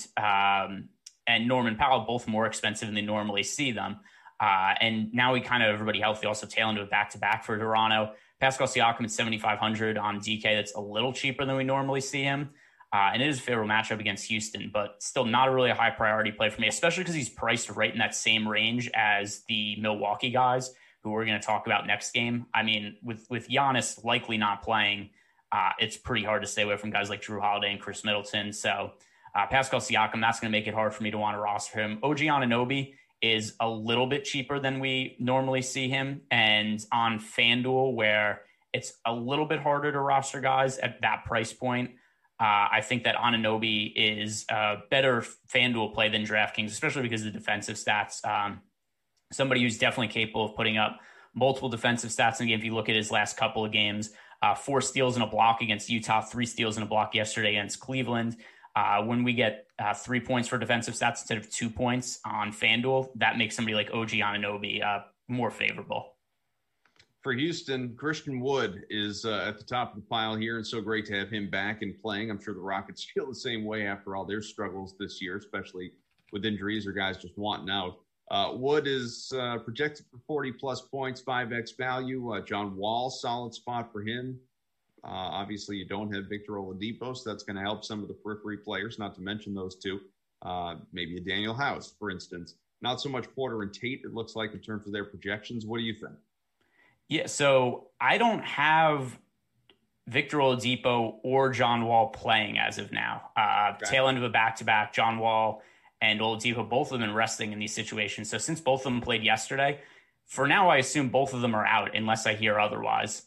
Norman Powell, both more expensive than they normally see them. And now we kind of everybody healthy, also tail into a back-to-back for Toronto. Pascal Siakam at 7,500 on DK. That's a little cheaper than we normally see him. And it is a favorable matchup against Houston, but still not really a high priority play for me, especially because he's priced right in that same range as the Milwaukee guys, who we're going to talk about next game. I mean, with Giannis likely not playing, it's pretty hard to stay away from guys like Drew Holiday and Chris Middleton. So Pascal Siakam, that's going to make it hard for me to want to roster him. OG Anunoby is a little bit cheaper than we normally see him. And on FanDuel, where it's a little bit harder to roster guys at that price point, I think that Anunoby is a better FanDuel play than DraftKings, especially because of the defensive stats. somebody who's definitely capable of putting up multiple defensive stats in the game. If you look at his last couple of games, 4 steals and a block against Utah, 3 steals and a block yesterday against Cleveland. When we get 3 points for defensive stats instead of 2 points on FanDuel, that makes somebody like OG Anunoby more favorable. For Houston, Christian Wood is at the top of the pile here, and so great to have him back and playing. I'm sure the Rockets feel the same way after all their struggles this year, especially with injuries or guys just wanting out. Wood is projected for 40-plus points, 5x value. John Wall, solid spot for him. Obviously, you don't have Victor Oladipo, so that's going to help some of the periphery players, not to mention those two. Maybe a Daniel House, for instance. Not so much Porter and Tate, it looks like, in terms of their projections. What do you think? Yeah, so I don't have Victor Oladipo or John Wall playing as of now. Okay. Tail end of a back-to-back, John Wall and Oladipo, both of them resting in these situations. So since both of them played yesterday, for now I assume both of them are out unless I hear otherwise.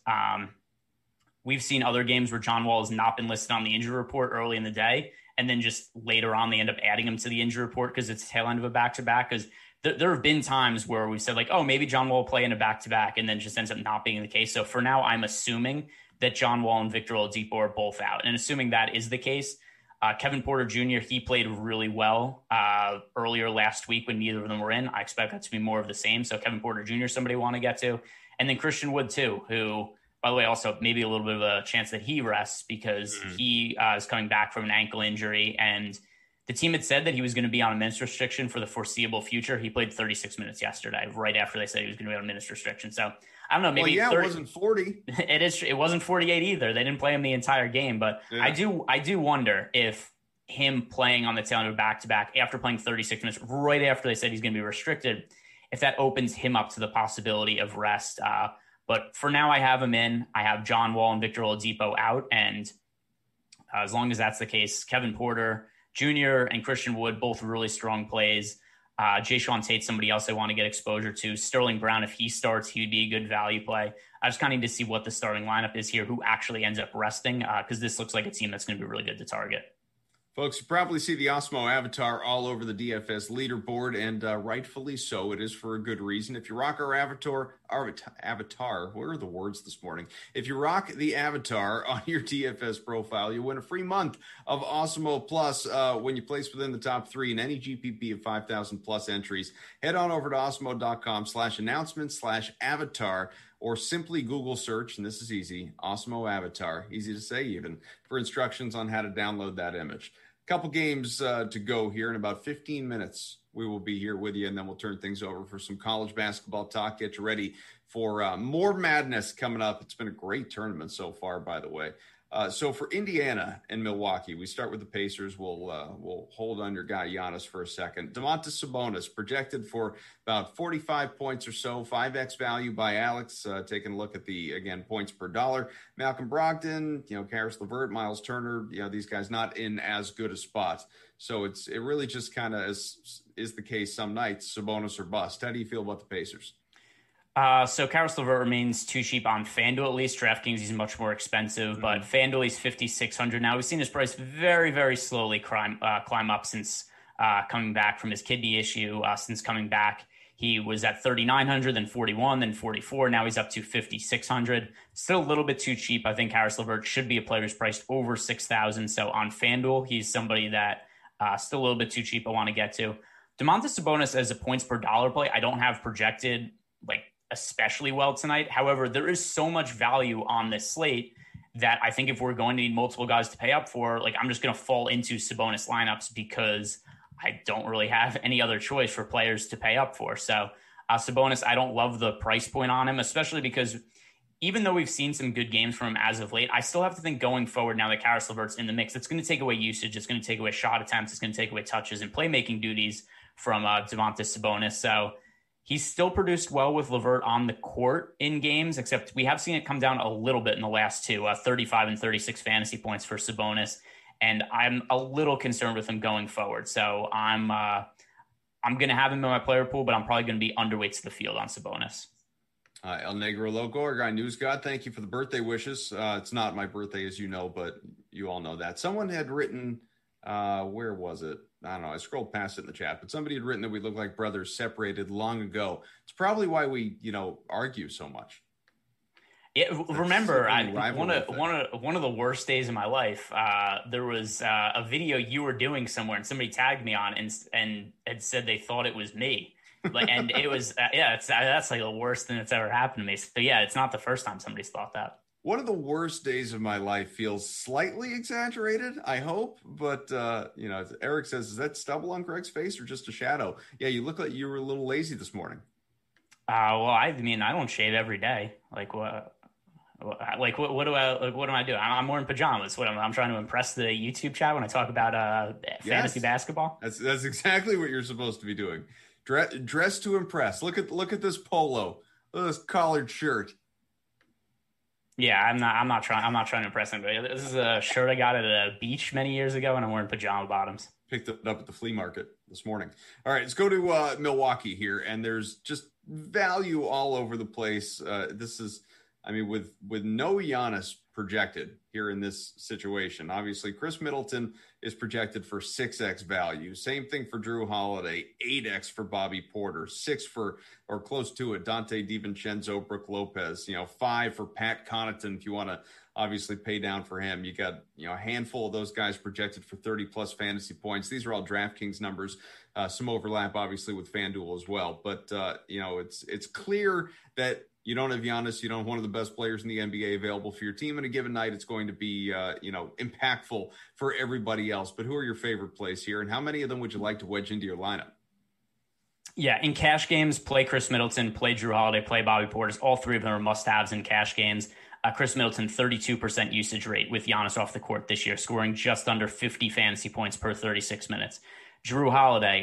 We've seen other games where John Wall has not been listed on the injury report early in the day, and then just later on they end up adding him to the injury report because it's tail end of a back-to-back. Because there have been times where we've said, like, oh, maybe John Wall will play in a back-to-back, and then just ends up not being the case. So for now, I'm assuming that John Wall and Victor Oladipo are both out. And assuming that is the case, Kevin Porter Jr., he played really well earlier last week when neither of them were in. I expect that to be more of the same. So Kevin Porter Jr., somebody I want to get to. And then Christian Wood, too, who, by the way, also maybe a little bit of a chance that he rests because he is coming back from an ankle injury. And the team had said that he was going to be on a minutes restriction for the foreseeable future. He played 36 minutes yesterday, right after they said he was going to be on a minutes restriction. So I don't know, maybe it wasn't 40. It wasn't 48 either. They didn't play him the entire game, but yeah. I do wonder if him playing on the tail end of back-to-back after playing 36 minutes, right after they said he's going to be restricted, if that opens him up to the possibility of rest. But for now, I have him in. I have John Wall and Victor Oladipo out, and as long as that's the case, Kevin Porter Jr. and Christian Wood, both really strong plays. Jayshawn Tate, somebody else I want to get exposure to. Sterling Brown, if he starts, he would be a good value play. I just kind of need to see what the starting lineup is here, who actually ends up resting, because this looks like a team that's going to be really good to target. Folks, you probably see the Osmo avatar all over the DFS leaderboard, and rightfully so. It is for a good reason. If you rock our avatar, where are the words this morning? If you rock the avatar on your DFS profile, you win a free month of Osmo Plus when you place within the top 3 in any GPP of 5,000 plus entries. Head on over to osmo.com/announcement/avatar, or simply Google search, and this is easy, Osmo Avatar, easy to say even, for instructions on how to download that image. Couple games to go here in about 15 minutes. We will be here with you, and then we'll turn things over for some college basketball talk. Get you ready for more madness coming up. It's been a great tournament so far, by the way. So for Indiana and Milwaukee, we start with the Pacers. We'll hold on your guy Giannis for a second. Domantas Sabonis projected for about 45 points or so, 5x value by Alex. Taking a look at the, again, points per dollar. Malcolm Brogdon, Karis LeVert, Miles Turner, these guys not in as good a spot. So it really just kind of is the case some nights, Sabonis or bust. How do you feel about the Pacers? So Karis LeVert remains too cheap on FanDuel, at least. DraftKings, he's much more expensive, but FanDuel, he's $5,600 now. We've seen his price very, very slowly climb up since coming back from his kidney issue. Since coming back, he was at $3,900, then $4,100, then $4,400. Now he's up to $5,600. Still a little bit too cheap. I think Karis LeVert should be a player who's priced over $6,000. So on FanDuel, he's somebody that still a little bit too cheap I want to get to. Domantas Sabonis as a points per dollar play, I don't have projected especially well tonight. However, there is so much value on this slate that I think if we're going to need multiple guys to pay up for, I'm just going to fall into Sabonis lineups because I don't really have any other choice for players to pay up for. So Sabonis, I don't love the price point on him, especially because even though we've seen some good games from him as of late, I still have to think going forward now that Karis LeVert's in the mix, it's going to take away usage. It's going to take away shot attempts. It's going to take away touches and playmaking duties from Domantas Sabonis. So he's still produced well with LeVert on the court in games, except we have seen it come down a little bit in the last two, 35 and 36 fantasy points for Sabonis. And I'm a little concerned with him going forward. So I'm going to have him in my player pool, but I'm probably going to be underweight to the field on Sabonis. El Negro Loco, our guy News God, thank you for the birthday wishes. It's not my birthday, as you know, but you all know that. Someone had written Where was it? I don't know. I scrolled past it in the chat, but somebody had written that we look like brothers separated long ago. It's probably why we, argue so much. Yeah, That remember, sibling rivalry thing. one of the worst days of my life. There was a video you were doing somewhere, and somebody tagged me on and had said they thought it was me. And it was that's like the worst thing that's ever happened to me. So yeah, it's not the first time somebody's thought that. One of the worst days of my life feels slightly exaggerated, I hope. But, Eric says, is that stubble on Greg's face or just a shadow? Yeah, you look like you were a little lazy this morning. Well, I mean, I don't shave every day. Like what? What do I do? I'm wearing pajamas. I'm trying to impress the YouTube chat when I talk about fantasy basketball. That's exactly what you're supposed to be doing. Dress to impress. Look at this polo. Look at this collared shirt. Yeah, I'm not trying to impress anybody. This is a shirt I got at a beach many years ago, and I'm wearing pajama bottoms. Picked it up at the flea market this morning. All right, let's go to Milwaukee here, and there's just value all over the place. With no Giannis projected here in this situation. Obviously, Chris Middleton is projected for 6x value. Same thing for Drew Holiday, 8x for Bobby Porter, 6 for, or close to it, Dante DiVincenzo, Brook Lopez, 5 for Pat Connaughton if you want to obviously pay down for him. You got, a handful of those guys projected for 30 plus fantasy points. These are all DraftKings numbers. Some overlap obviously with FanDuel as well. But, it's clear that you don't have Giannis. You don't have one of the best players in the NBA available for your team in a given night. It's going to be, impactful for everybody else. But who are your favorite plays here, and how many of them would you like to wedge into your lineup? Yeah, in cash games, play Chris Middleton, play Drew Holiday, play Bobby Portis. All three of them are must-haves in cash games. Chris Middleton, 32% usage rate with Giannis off the court this year, scoring just under 50 fantasy points per 36 minutes. Drew Holiday,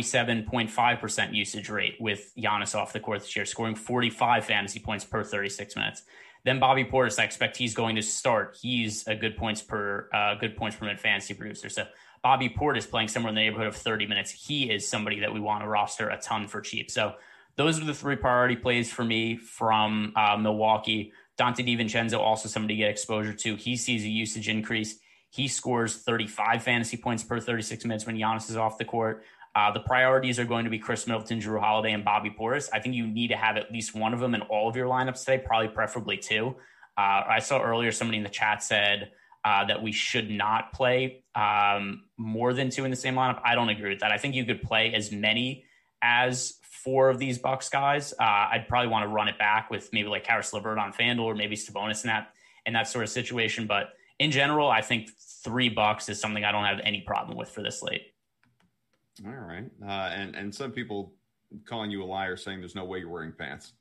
27.5% usage rate with Giannis off the court this year, scoring 45 fantasy points per 36 minutes. Then Bobby Portis, I expect he's going to start. He's a good points per minute fantasy producer. So Bobby Portis playing somewhere in the neighborhood of 30 minutes. He is somebody that we want to roster a ton for cheap. So those are the three priority plays for me from Milwaukee. Dante DiVincenzo, also somebody to get exposure to. He sees a usage increase. He scores 35 fantasy points per 36 minutes when Giannis is off the court. The priorities are going to be Chris Middleton, Drew Holiday, and Bobby Portis. I think you need to have at least one of them in all of your lineups today, probably preferably two. I saw earlier somebody in the chat said that we should not play more than two in the same lineup. I don't agree with that. I think you could play as many as four of these Bucks guys. I'd probably want to run it back with maybe like Karis LeVert on FanDuel or maybe Sabonis in that sort of situation. But in general, I think $3 is something I don't have any problem with for this slate. All right. And some people calling you a liar saying there's no way you're wearing pants.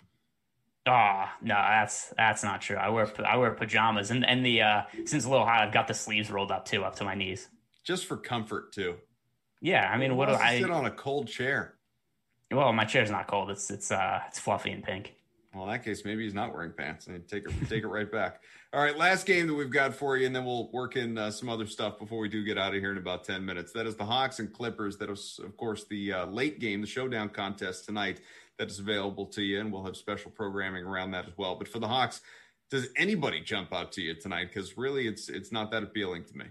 No, that's not true. I wear pajamas and since it's a little hot, I've got the sleeves rolled up too, up to my knees. Just for comfort too. Yeah. I mean, what do I sit on a cold chair? Well, my chair's not cold. It's fluffy and pink. Well, in that case, maybe he's not wearing pants. And take it right back. All right, last game that we've got for you, and then we'll work in some other stuff before we do get out of here in about 10 minutes. That is the Hawks and Clippers. That is, of course, the late game, the showdown contest tonight that is available to you, and we'll have special programming around that as well. But for the Hawks, does anybody jump out to you tonight? Because really, it's not that appealing to me.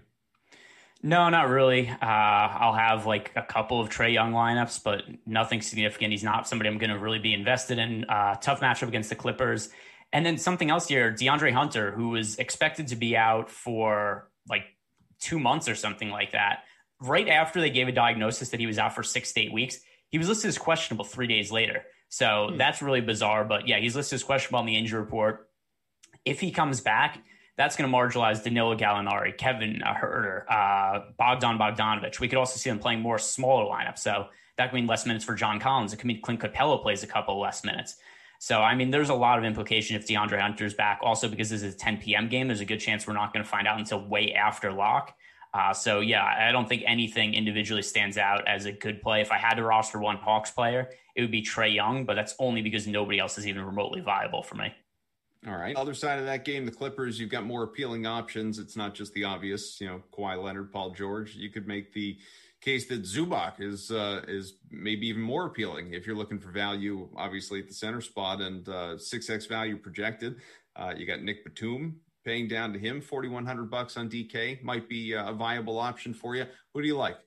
No, not really. I'll have like a couple of Trae Young lineups, but nothing significant. He's not somebody I'm going to really be invested in. Tough matchup against the Clippers. And then something else here, DeAndre Hunter, who was expected to be out for like 2 months or something like that. Right after they gave a diagnosis that he was out for 6 to 8 weeks, he was listed as questionable 3 days later. So that's really bizarre. But yeah, he's listed as questionable on the injury report. If he comes back, that's going to marginalize Danilo Gallinari, Kevin Huerter, Bogdan Bogdanovic. We could also see them playing more smaller lineups. So that could mean less minutes for John Collins. It could mean Clint Capella plays a couple less minutes. So, I mean, there's a lot of implication if DeAndre Hunter's back. Also, because this is a 10 p.m. game, there's a good chance we're not going to find out until way after lock. So, yeah, I don't think anything individually stands out as a good play. If I had to roster one Hawks player, it would be Trae Young, but that's only because nobody else is even remotely viable for me. All right. Other side of that game, the Clippers, you've got more appealing options. It's not just the obvious, Kawhi Leonard, Paul George. You could make the case that Zubac is maybe even more appealing if you're looking for value, obviously at the center spot, and 6x value projected. You got Nick Batum paying down to him, $4,100 on DK might be a viable option for you. Who do you like?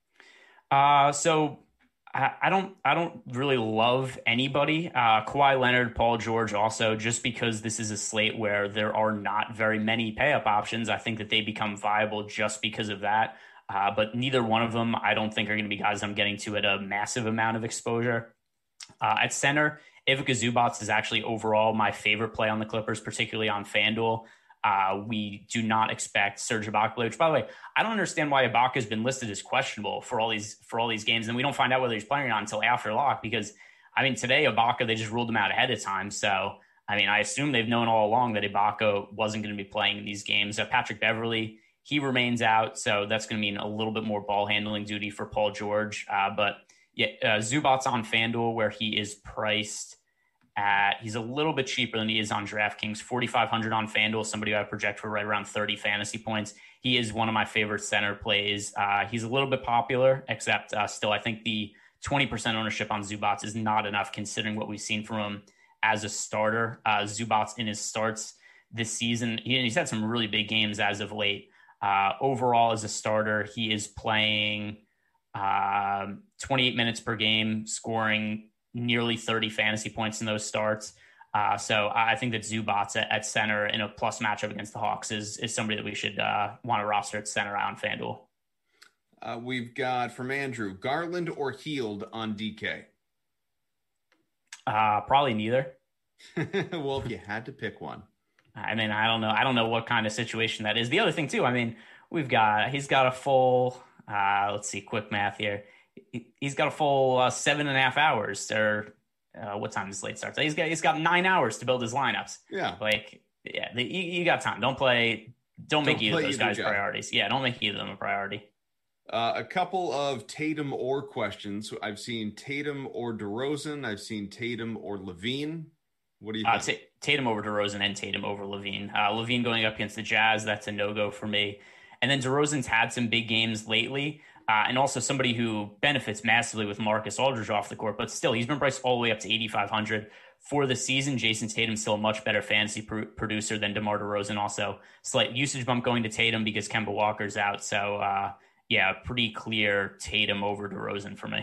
So I don't really love anybody. Kawhi Leonard, Paul George, also just because this is a slate where there are not very many pay up options. I think that they become viable just because of that. But neither one of them, I don't think, are going to be guys I'm getting to at a massive amount of exposure. At center, Ivica Zubac is actually overall my favorite play on the Clippers, particularly on FanDuel. We do not expect Serge Ibaka, which, by the way, I don't understand why Ibaka has been listed as questionable for all these games, and we don't find out whether he's playing or not until after lock. Because I mean, today Ibaka, they just ruled him out ahead of time. So I mean, I assume they've known all along that Ibaka wasn't going to be playing in these games. Patrick Beverley, he remains out, so that's going to mean a little bit more ball handling duty for Paul George. But yeah, Zubac's on FanDuel where he is priced he's a little bit cheaper than he is on DraftKings, 4,500 on FanDuel, somebody I project for right around 30 fantasy points. He is one of my favorite center plays. He's a little bit popular, except still, I think the 20% ownership on Zubac is not enough considering what we've seen from him as a starter. Zubac in his starts this season, he's had some really big games as of late. Overall, as a starter, he is playing 28 minutes per game, scoring nearly 30 fantasy points in those starts. So I think that Zubac at center in a plus matchup against the Hawks is somebody that we should want to roster at center on FanDuel. We've got from Andrew, Garland or Hield on DK? Probably neither. Well, if you had to pick one. I mean, I don't know what kind of situation that is. The other thing too, I mean, he's got a full, let's see, quick math here. He's got a full 7.5 hours, or what time the slate starts. He's got 9 hours to build his lineups. Yeah, you got time. Don't make either of those guys priorities. Yeah, don't make either of them a priority. A couple of Tatum or questions. I've seen Tatum or DeRozan. I've seen Tatum or LaVine. What do you think? Tatum over DeRozan and Tatum over LaVine. LaVine going up against the Jazz, that's a no-go for me. And then DeRozan's had some big games lately. And also somebody who benefits massively with Marcus Aldridge off the court, but still, he's been priced all the way up to 8,500 for the season. Jason Tatum's still a much better fantasy producer than DeMar DeRozan. Also, slight usage bump going to Tatum because Kemba Walker's out. So, pretty clear Tatum over DeRozan for me.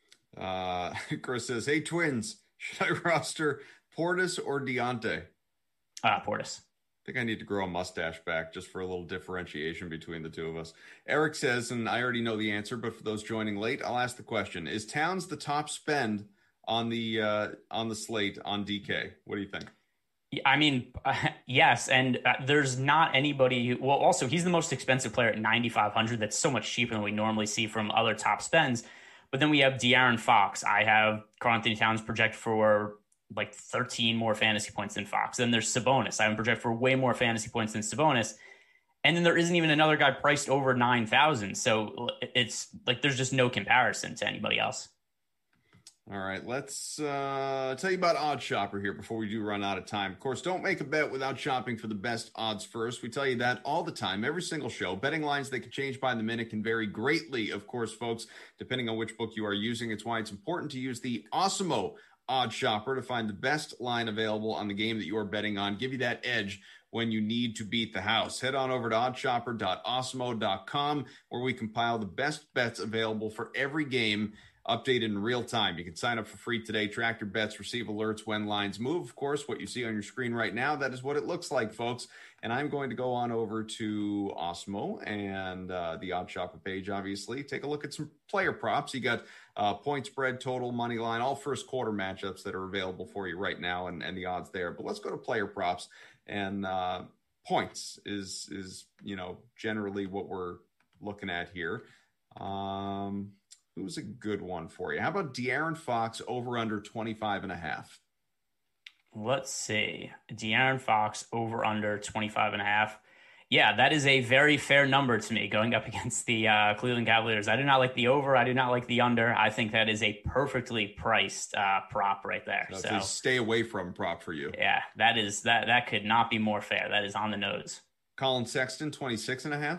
Chris says, "Hey, Twins, should I roster Portis or Deontay?" Portis. I think I need to grow a mustache back just for a little differentiation between the two of us. Eric says, and I already know the answer, but for those joining late, I'll ask the question. Is Towns the top spend on the slate on DK? What do you think? I mean, yes. And there's not anybody also, he's the most expensive player at 9,500. That's so much cheaper than we normally see from other top spends. But then we have De'Aaron Fox. I have Karl-Anthony Towns project for like 13 more fantasy points than Fox. Then there's Sabonis. I would project for way more fantasy points than Sabonis. And then there isn't even another guy priced over 9,000. So it's like there's just no comparison to anybody else. All right, let's tell you about Odds Shopper here before we do run out of time. Of course, don't make a bet without shopping for the best odds first. We tell you that all the time, every single show. Betting lines, they can change by the minute, can vary greatly, of course, folks, depending on which book you are using. It's why it's important to use the Awesemo Odds Shopper to find the best line available on the game that you are betting on. Give you that edge when you need to beat the house. Head on over to oddshopper.awesemo.com where we compile the best bets available for every game, updated in real time. You can sign up for free today, track your bets, receive alerts when lines move. Of course, what you see on your screen right now, that is what it looks like, folks. And I'm going to go on over to Awesemo and the Odd Shopper page, obviously. Take a look at some player props. You got point spread, total, money line, all first quarter matchups that are available for you right now and the odds there. But let's go to player props. And points is generally what we're looking at here. Who's a good one for you? How about De'Aaron Fox over under 25.5? Let's see. De'Aaron Fox over under 25.5. Yeah, that is a very fair number to me going up against the Cleveland Cavaliers. I do not like the over. I do not like the under. I think that is a perfectly priced prop right there. So it's a stay away from prop for you. Yeah, that could not be more fair. That is on the nose. Colin Sexton, 26.5.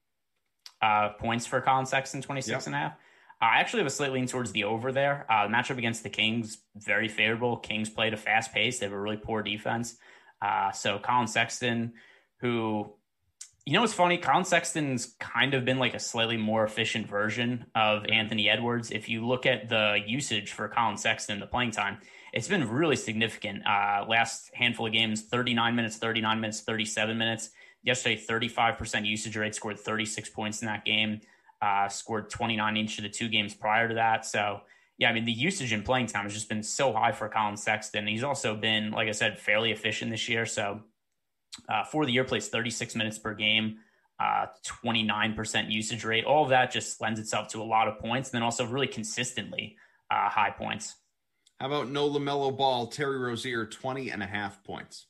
Points for Colin Sexton, 26.5. I actually have a slight lean towards the over there. The matchup against the Kings, very favorable. Kings played a fast pace. They have a really poor defense. So Colin Sexton, who, what's funny? Colin Sexton's kind of been like a slightly more efficient version of Anthony Edwards. If you look at the usage for Colin Sexton, the playing time, it's been really significant. Last handful of games, 39 minutes, 37 minutes. Yesterday, 35% usage rate, scored 36 points in that game, scored 29 each of the 2 games prior to that. So, yeah, I mean, the usage and playing time has just been so high for Colin Sexton. He's also been, like I said, fairly efficient this year. So, for the year, plays 36 minutes per game, 29% usage rate. All of that just lends itself to a lot of points, and then also really consistently high points. How about no LaMelo Ball, Terry Rozier, 20.5 points?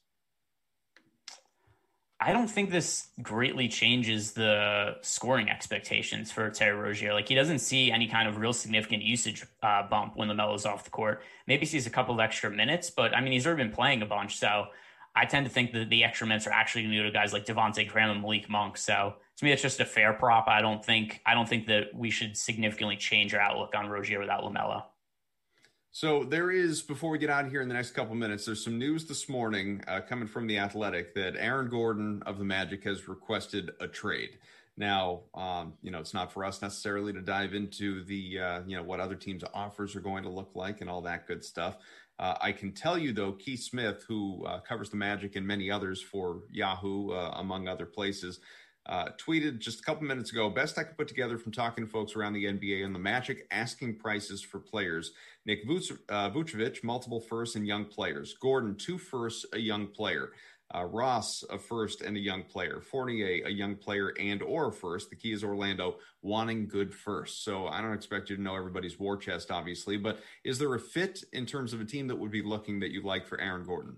I don't think this greatly changes the scoring expectations for Terry Rozier. Like, he doesn't see any kind of real significant usage bump when LaMelo's off the court. Maybe sees a couple of extra minutes, but I mean, he's already been playing a bunch. So I tend to think that the extra minutes are actually going to go to guys like Devontae Graham and Malik Monk. So to me, it's just a fair prop. I don't think that we should significantly change our outlook on Rozier without LaMelo. So there is, before we get out of here in the next couple of minutes, there's some news this morning coming from The Athletic that Aaron Gordon of the Magic has requested a trade. Now, it's not for us necessarily to dive into the, what other teams' offers are going to look like and all that good stuff. I can tell you, though, Keith Smith, who covers the Magic and many others for Yahoo, among other places, tweeted just a couple minutes ago, best I could put together from talking to folks around the NBA and the Magic asking prices for players. Nick Vucevic, multiple firsts and young players. Gordon, 2 firsts, a young player. Ross, a first and a young player. Fournier, a young player and or a first. The key is Orlando wanting good first. So I don't expect you to know everybody's war chest, obviously, but is there a fit in terms of a team that would be looking that you'd like for Aaron Gordon?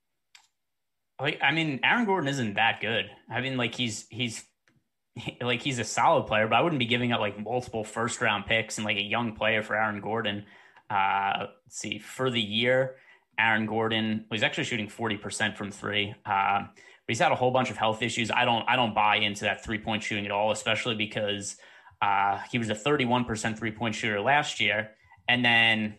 Aaron Gordon isn't that good. I mean, he's a solid player, but I wouldn't be giving up like multiple first round picks and like a young player for Aaron Gordon. Let's see, for the year, Aaron Gordon was actually shooting 40% from 3. But he's had a whole bunch of health issues. I don't buy into that 3-point shooting at all, especially because he was a 31% 3-point shooter last year. And then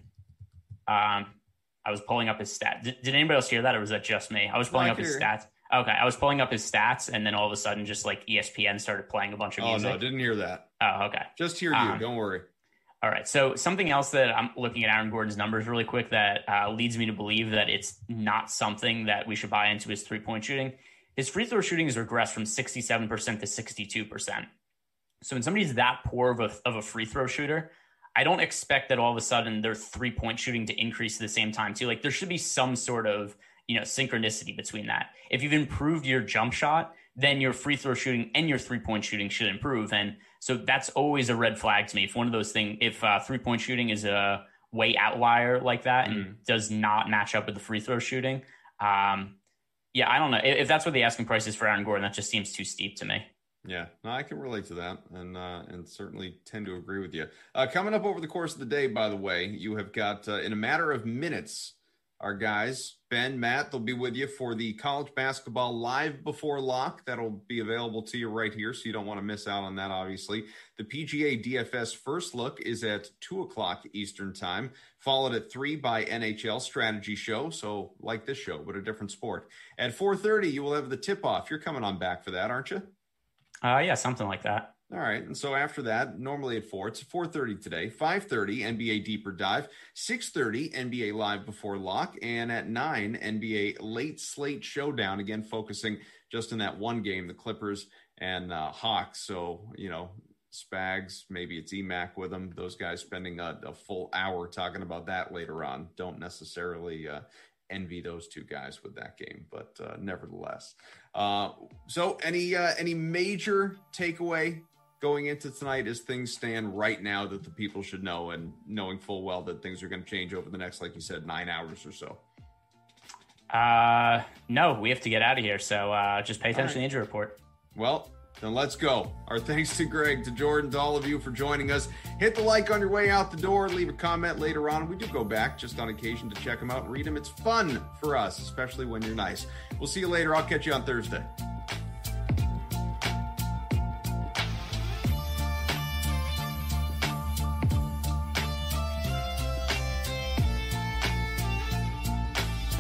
I was pulling up his stats. Did anybody else hear that, or was that just me? I was pulling up his stats. Okay, I was pulling up his stats, and then all of a sudden, just like ESPN started playing a bunch of music. Oh, no, didn't hear that. Oh, okay. Just hear you. Don't worry. All right. So something else that I'm looking at Aaron Gordon's numbers really quick that leads me to believe that it's not something that we should buy into his 3-point shooting. His free throw shooting has regressed from 67% to 62%. So when somebody's that poor of a free throw shooter, I don't expect that all of a sudden their 3-point shooting to increase at the same time too. Like, there should be some sort of, synchronicity between that. If you've improved your jump shot, then your free throw shooting and your 3-point shooting should improve. And so that's always a red flag to me. If one of those things, if 3-point shooting is a way outlier like that and does not match up with the free throw shooting, I don't know. If that's what the asking price is for Aaron Gordon, that just seems too steep to me. Yeah, no, I can relate to that and certainly tend to agree with you. Coming up over the course of the day, by the way, you have got, in a matter of minutes, our guys, Ben, Matt, they'll be with you for the college basketball live before lock. That'll be available to you right here, so you don't want to miss out on that, obviously. The PGA DFS First Look is at 2 o'clock Eastern time, followed at 3 by NHL Strategy Show, so like this show, but a different sport. At 4:30, you will have the tip-off. You're coming on back for that, aren't you? Yeah, something like that. All right. And so after that, normally at 4, it's 4:30 today, 5:30 NBA Deeper Dive, 6:30 NBA Live Before Lock, and at 9 NBA Late Slate Showdown, again, focusing just in that one game, the Clippers and Hawks. So, Spags, maybe it's EMAC with them. Those guys spending a full hour talking about that later on. Don't necessarily envy those two guys with that game, but nevertheless. So any major takeaway going into tonight as things stand right now that the people should know, and knowing full well that things are going to change over the next, like you said, 9 hours or so? No, we have to get out of here. So just pay attention to the injury report. Well, then let's go. Our thanks to Greg, to Jordan, to all of you for joining us. Hit the like on your way out the door. Leave a comment later on. We do go back just on occasion to check them out and read them. It's fun for us, especially when you're nice. We'll see you later. I'll catch you on Thursday.